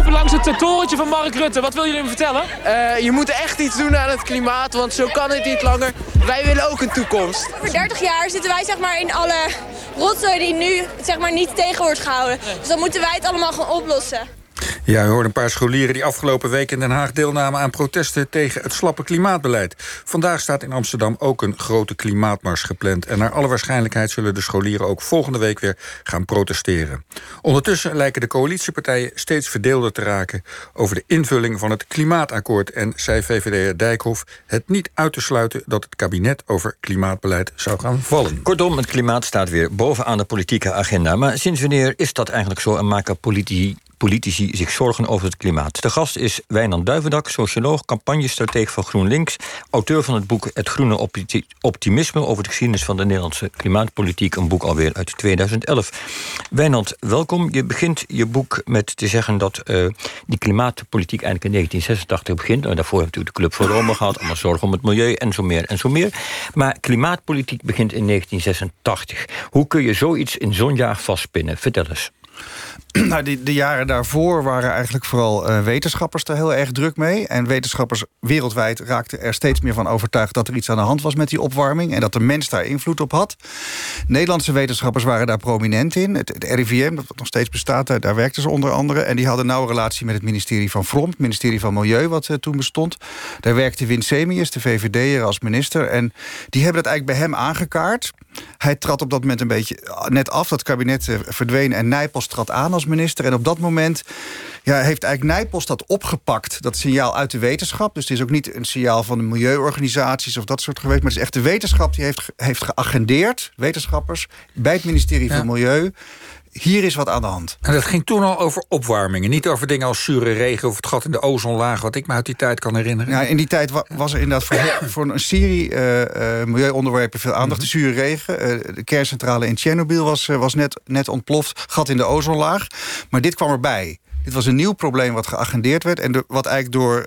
lopen langs het torentje van Mark Rutte. Wat wil jullie me vertellen? Je moet echt iets doen aan het klimaat, want zo kan het niet langer. Wij willen ook een toekomst. Over 30 jaar zitten wij in alle rotzooi die nu niet tegen wordt gehouden. Dus dan moeten wij het allemaal gaan oplossen. Ja, u hoort een paar scholieren die afgelopen week in Den Haag deelnamen aan protesten tegen het slappe klimaatbeleid. Vandaag staat in Amsterdam ook een grote klimaatmars gepland. En naar alle waarschijnlijkheid zullen de scholieren ook volgende week weer gaan protesteren. Ondertussen lijken de coalitiepartijen steeds verdeelder te raken over de invulling van het klimaatakkoord. En zei VVD'er Dijkhoff het niet uit te sluiten dat het kabinet over klimaatbeleid zou gaan vallen. Kortom, het klimaat staat weer bovenaan de politieke agenda. Maar sinds wanneer is dat eigenlijk zo en maken politici zich zorgen over het klimaat? De gast is Wijnand Duivendak, socioloog, campagnestratege van GroenLinks, auteur van het boek Het Groene Optimisme over de geschiedenis van de Nederlandse klimaatpolitiek, een boek alweer uit 2011. Wijnand, welkom. Je begint je boek met te zeggen dat die klimaatpolitiek eigenlijk in 1986 begint. Daarvoor hebt u de Club voor Rome gehad, allemaal zorg om het milieu en zo meer en zo meer. Maar klimaatpolitiek begint in 1986. Hoe kun je zoiets in zo'n jaar vastpinnen? Vertel eens. Nou, de jaren daarvoor waren eigenlijk vooral wetenschappers er heel erg druk mee. En wetenschappers wereldwijd raakten er steeds meer van overtuigd dat er iets aan de hand was met die opwarming en dat de mens daar invloed op had. Nederlandse wetenschappers waren daar prominent in. Het RIVM, dat nog steeds bestaat, daar werkten ze onder andere. En die hadden een nauwe relatie met het ministerie van Vrom, het ministerie van Milieu, wat toen bestond. Daar werkte Win Semius, de VVD'er, als minister. En die hebben dat eigenlijk bij hem aangekaart. Hij trad op dat moment een beetje net af. Dat kabinet verdween en Nijpels trad aan als minister. En op dat moment heeft eigenlijk Nijpels dat opgepakt. Dat signaal uit de wetenschap. Dus het is ook niet een signaal van de milieuorganisaties of dat soort geweest. Maar het is echt de wetenschap die heeft geagendeerd, wetenschappers, bij het ministerie van Milieu. Hier is wat aan de hand. En dat ging toen al over opwarmingen. Niet over dingen als zure regen of het gat in de ozonlaag, wat ik me uit die tijd kan herinneren. Ja, in die tijd was er inderdaad voor een serie milieuonderwerpen veel aandacht. De zure regen, de kerncentrale in Tsjernobyl was net ontploft. Gat in de ozonlaag. Maar dit kwam erbij. Dit was een nieuw probleem wat geagendeerd werd en wat eigenlijk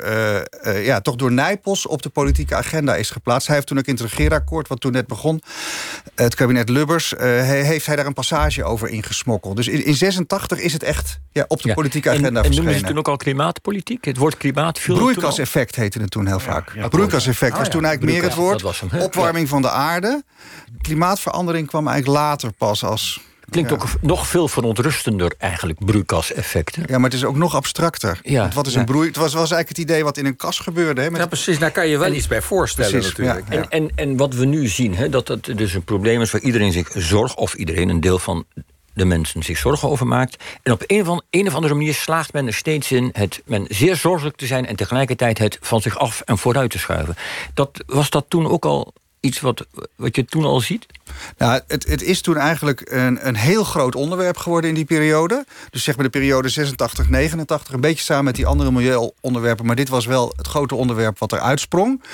toch door Nijpels op de politieke agenda is geplaatst. Hij heeft toen ook in het regeerakkoord, wat toen net begon, het kabinet Lubbers, heeft hij daar een passage over ingesmokkeld. Dus in 86 is het echt op de politieke agenda verschenen. En noemden ze toen ook al klimaatpolitiek? Het woord klimaat viel broeikaseffect heette het toen heel vaak. Broeikaseffect was toen eigenlijk meer het woord. Opwarming van de aarde. Klimaatverandering kwam eigenlijk later pas als... Klinkt ook nog veel verontrustender eigenlijk, broeikaseffecten. Ja, maar het is ook nog abstracter. Ja. Want wat is een broei? Het was eigenlijk het idee wat in een kas gebeurde. Hè, Ja, precies. Daar kan je wel iets bij voorstellen natuurlijk. Ja. En wat we nu zien, dat het dus een probleem is waar iedereen zich een deel van de mensen zich zorgen over maakt. En op een of andere manier slaagt men er steeds in men zeer zorgelijk te zijn en tegelijkertijd het van zich af en vooruit te schuiven. Was dat toen ook al iets wat je toen al ziet? Nou, het is toen eigenlijk een heel groot onderwerp geworden in die periode. Dus zeg maar de periode 86, 89, een beetje samen met die andere milieuonderwerpen. Maar dit was wel het grote onderwerp wat er uitsprong.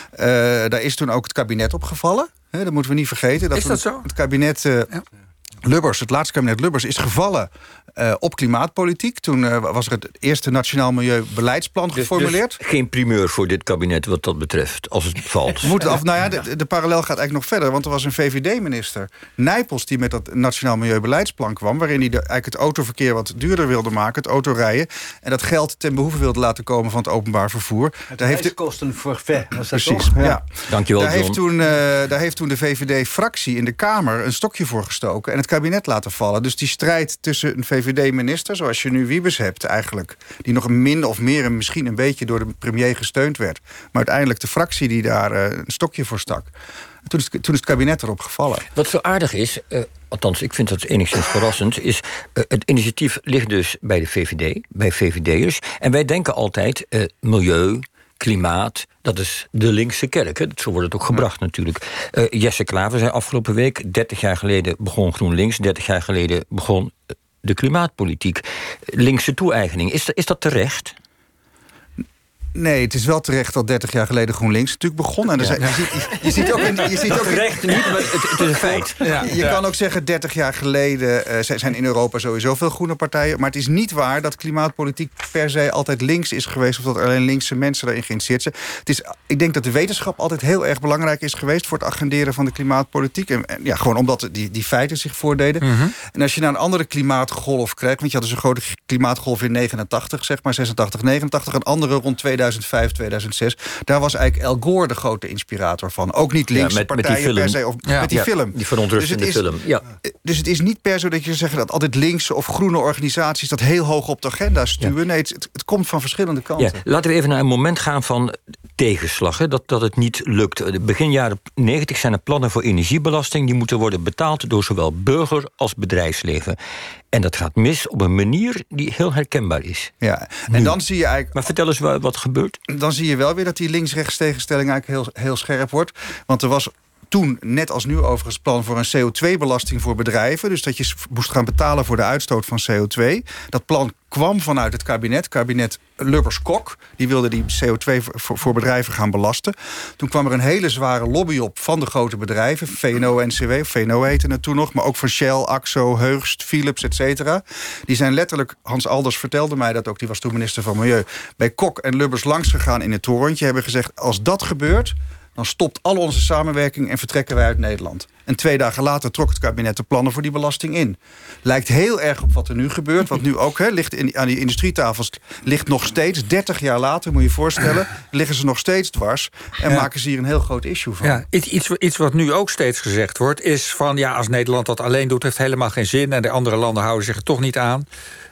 Daar is toen ook het kabinet op gevallen. Dat moeten we niet vergeten. Is dat zo? Het kabinet... Lubbers, het laatste kabinet Lubbers, is gevallen op klimaatpolitiek. Toen was er het eerste Nationaal Milieubeleidsplan geformuleerd. Dus geen primeur voor dit kabinet wat dat betreft, als het valt. We moeten af. Nou ja, de parallel gaat eigenlijk nog verder. Want er was een VVD-minister, Nijpels, die met dat Nationaal Milieubeleidsplan kwam, waarin hij eigenlijk het autoverkeer wat duurder wilde maken, het autorijden, en dat geld ten behoeve wilde laten komen van het openbaar vervoer. Het reiskosten forfait, was dat precies, toch? Ja. Dankjewel, daar heeft toen de VVD-fractie in de Kamer een stokje voor gestoken en het kabinet laten vallen. Dus die strijd tussen een VVD-minister, zoals je nu Wiebes hebt eigenlijk, die nog min of meer misschien een beetje door de premier gesteund werd, maar uiteindelijk de fractie die daar een stokje voor stak. Toen is het kabinet erop gevallen. Wat zo aardig is, althans ik vind dat enigszins verrassend, is het initiatief ligt dus bij de VVD, bij VVD'ers. En wij denken altijd milieu, klimaat, dat is de linkse kerk. Hè? Zo wordt het ook gebracht natuurlijk. Jesse Klaver zei afgelopen week, 30 jaar geleden begon GroenLinks, 30 jaar geleden begon de klimaatpolitiek. Linkse toe-eigening. Is dat terecht? Nee, het is wel terecht dat 30 jaar geleden GroenLinks natuurlijk begon. En je ziet ook terecht niet, maar het is een feit. Je kan ook zeggen, 30 jaar geleden zijn in Europa sowieso veel groene partijen. Maar het is niet waar dat klimaatpolitiek per se altijd links is geweest, of dat alleen linkse mensen daarin geïnteresseerd zijn. Ik denk dat de wetenschap altijd heel erg belangrijk is geweest voor het agenderen van de klimaatpolitiek. En gewoon omdat die feiten zich voordeden. Mm-hmm. En als je naar een andere klimaatgolf krijgt, want je had dus een grote klimaatgolf in 89, zeg maar 86, 89, een andere rond 2005, 2006. Daar was eigenlijk Al Gore de grote inspirator van. Ook niet linkse partijen per se, of met die film. Die verontrustende film. Ja. Dus het is niet per se dat je zegt dat altijd linkse of groene organisaties dat heel hoog op de agenda stuwen. Ja. Nee, het komt van verschillende kanten. Ja, laten we even naar een moment gaan van tegenslag. Hè, dat het niet lukt. Begin jaren 90 zijn er plannen voor energiebelasting. Die moeten worden betaald door zowel burger als bedrijfsleven. En dat gaat mis op een manier die heel herkenbaar is. Ja, en dan zie je eigenlijk... Maar vertel eens wat gebeurt. Dan zie je wel weer dat die links-rechts tegenstelling eigenlijk heel scherp wordt. Want er was toen, net als nu overigens, plan voor een CO2-belasting voor bedrijven. Dus dat je moest gaan betalen voor de uitstoot van CO2. Dat plan kwam vanuit het kabinet Lubbers-Kok. Die wilde die CO2 voor bedrijven gaan belasten. Toen kwam er een hele zware lobby op van de grote bedrijven. VNO-NCW, VNO heette het toen nog. Maar ook van Shell, Axo, Heugst, Philips, et cetera. Die zijn letterlijk, Hans Alders vertelde mij dat ook, die was toen minister van Milieu, bij Kok en Lubbers langs gegaan in het torentje. Hebben gezegd, als dat gebeurt, dan stopt al onze samenwerking en vertrekken wij uit Nederland. En 2 dagen later trok het kabinet de plannen voor die belasting in. Lijkt heel erg op wat er nu gebeurt. Want nu ook, ligt aan die industrietafels, ligt nog steeds, 30 jaar later, moet je je voorstellen, liggen ze nog steeds dwars en maken ze hier een heel groot issue van. Ja, iets wat nu ook steeds gezegd wordt, is van als Nederland dat alleen doet, heeft helemaal geen zin. En de andere landen houden zich er toch niet aan.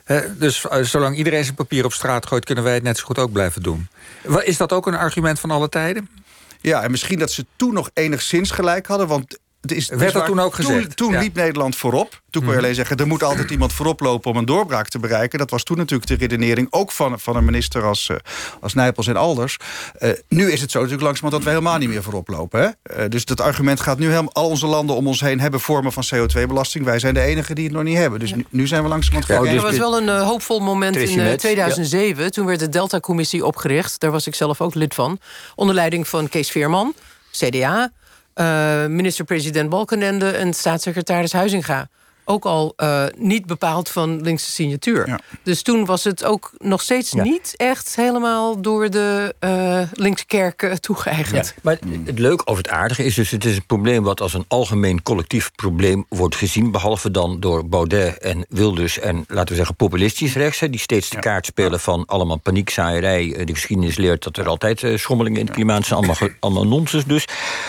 Dus zolang iedereen zijn papier op straat gooit, kunnen wij het net zo goed ook blijven doen. Is dat ook een argument van alle tijden? Ja, en misschien dat ze toen nog enigszins gelijk hadden, want werd dat toen ook gezegd? Toen liep Nederland voorop. Toen kon je alleen zeggen, er moet altijd iemand voorop lopen om een doorbraak te bereiken. Dat was toen natuurlijk de redenering, ook van een minister als Nijpels en Alders. Nu is het zo natuurlijk langzamerhand dat we helemaal niet meer voorop lopen. Hè? Dus dat argument gaat nu helemaal, al onze landen om ons heen hebben vormen van CO2-belasting. Wij zijn de enigen die het nog niet hebben. Dus nu zijn we langzamerhand voorop. Er was wel een hoopvol moment in 2007. Ja. Toen werd de Delta-commissie opgericht. Daar was ik zelf ook lid van. Onder leiding van Kees Veerman, CDA... minister-president Balkenende en staatssecretaris Huizinga. Ook al niet bepaald van linkse signatuur. Ja. Dus toen was het ook nog steeds niet echt helemaal door de linkse kerk toegeëigend. Ja, maar het leuke of het aardige is dus, het is een probleem wat als een algemeen collectief probleem wordt gezien, behalve dan door Baudet en Wilders en, laten we zeggen, populistisch rechts, die steeds de kaart spelen van allemaal paniekzaaierij. De geschiedenis leert dat er altijd schommelingen in het klimaat zijn, allemaal nonsens dus.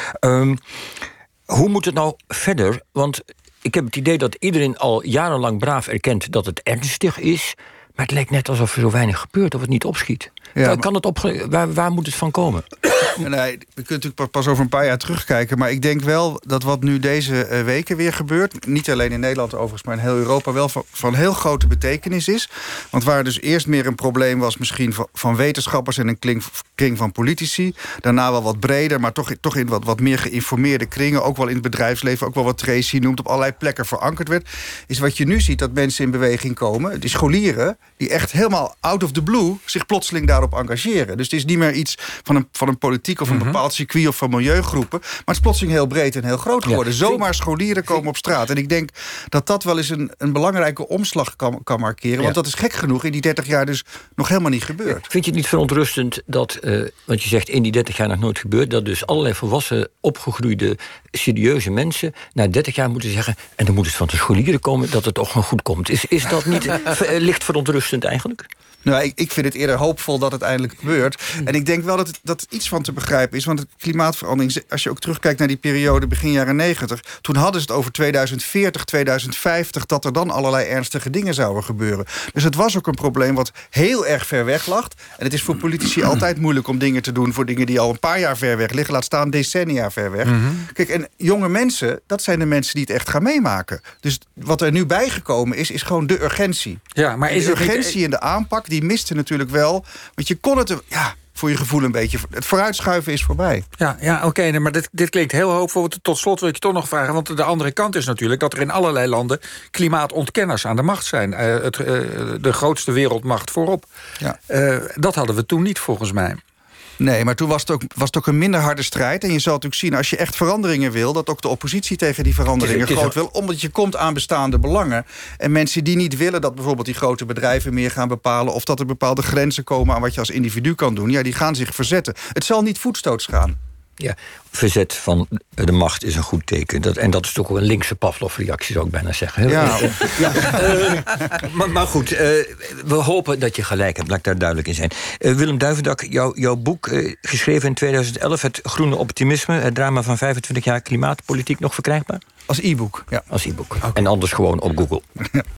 Hoe moet het nou verder? Want ik heb het idee dat iedereen al jarenlang braaf erkent dat het ernstig is, maar het lijkt net alsof er zo weinig gebeurt, of het niet opschiet. Ja, waar moet het van komen? Nee, we kunnen natuurlijk pas over een paar jaar terugkijken, maar ik denk wel dat wat nu deze weken weer gebeurt, niet alleen in Nederland overigens, maar in heel Europa wel van heel grote betekenis is. Want waar dus eerst meer een probleem was misschien van wetenschappers en een kring van politici, daarna wel wat breder, maar toch in wat meer geïnformeerde kringen, ook wel in het bedrijfsleven, ook wel wat Tracy noemt, op allerlei plekken verankerd werd, is wat je nu ziet, dat mensen in beweging komen, die scholieren, die echt helemaal out of the blue zich plotseling daarop engageren. Dus het is niet meer iets van een politiek of een bepaald circuit of van milieugroepen, maar het is plotseling heel breed en heel groot geworden. Ja. Zomaar scholieren komen op straat. En ik denk dat dat wel eens een belangrijke omslag kan markeren, want dat is gek genoeg in die 30 jaar dus nog helemaal niet gebeurd. Vind je het niet verontrustend dat, want je zegt in die 30 jaar nog nooit gebeurd, dat dus allerlei volwassen, opgegroeide, serieuze mensen na 30 jaar moeten zeggen, en dan moet het van de scholieren komen, dat het toch nog goed komt. Is dat niet licht verontrustend eigenlijk? Nou, ik vind het eerder hoopvol dat het eindelijk gebeurt. En ik denk wel dat iets van te begrijpen is. Want de klimaatverandering, als je ook terugkijkt naar die periode begin jaren 90... toen hadden ze het over 2040, 2050... dat er dan allerlei ernstige dingen zouden gebeuren. Dus het was ook een probleem wat heel erg ver weg lag. En het is voor politici altijd moeilijk om dingen te doen voor dingen die al een paar jaar ver weg liggen. Laat staan decennia ver weg. Kijk, en jonge mensen, dat zijn de mensen die het echt gaan meemaken. Dus wat er nu bijgekomen is gewoon de urgentie. Ja, maar is de urgentie in de aanpak, die miste natuurlijk wel. Want je kon het... voor je gevoel een beetje... Het vooruitschuiven is voorbij. Ja, oké, maar dit klinkt heel hoopvol. Tot slot wil ik je toch nog vragen, want de andere kant is natuurlijk... dat er in allerlei landen klimaatontkenners aan de macht zijn. De grootste wereldmacht voorop. Ja. Dat hadden we toen niet, volgens mij. Nee, maar toen was het ook een minder harde strijd. En je zal natuurlijk zien, als je echt veranderingen wil... dat ook de oppositie tegen die veranderingen groot wil. Omdat je komt aan bestaande belangen. En mensen die niet willen dat bijvoorbeeld die grote bedrijven meer gaan bepalen... of dat er bepaalde grenzen komen aan wat je als individu kan doen... ja, die gaan zich verzetten. Het zal niet voetstoots gaan. Ja, verzet van de macht is een goed teken. En dat is toch wel een linkse Pavlov-reactie, zou ik bijna zeggen. Ja. Maar goed, we hopen dat je gelijk hebt. Laat ik daar duidelijk in zijn. Willem Duivendak, jouw boek, geschreven in 2011... Het Groene Optimisme, het drama van 25 jaar klimaatpolitiek... nog verkrijgbaar? Als e-book, ja. Als e-book. Okay. En anders gewoon op Google.